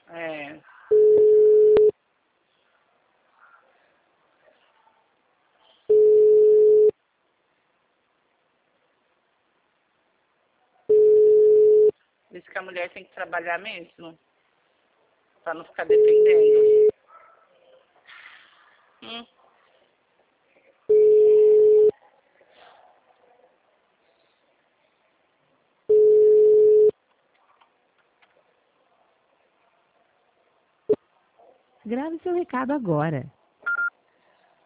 É. Diz que a mulher tem que trabalhar mesmo, pra não ficar dependendo. Hum. Grave seu recado agora.